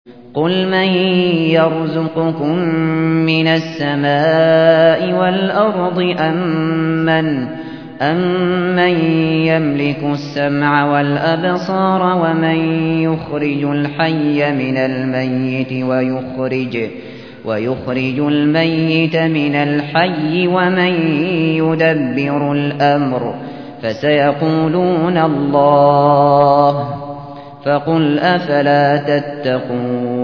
قُلْ مَن يَرْزُقُكُم مِّنَ السَّمَاءِ وَالْأَرْضِ أَمَّن يَمْلِكُ السَّمْعَ وَالْأَبْصَارَ وَمَن يُخْرِجُ الْحَيَّ مِنَ الْمَيِّتِ وَيُخْرِجُ الْمَيِّتَ مِنَ الْحَيِّ وَمَن يُدَبِّرُ الْأَمْرَ ۚ فَسَيَقُولُونَ اللَّهُ ۚ فَقُلْ أَفَلَا تَتَّقُونَ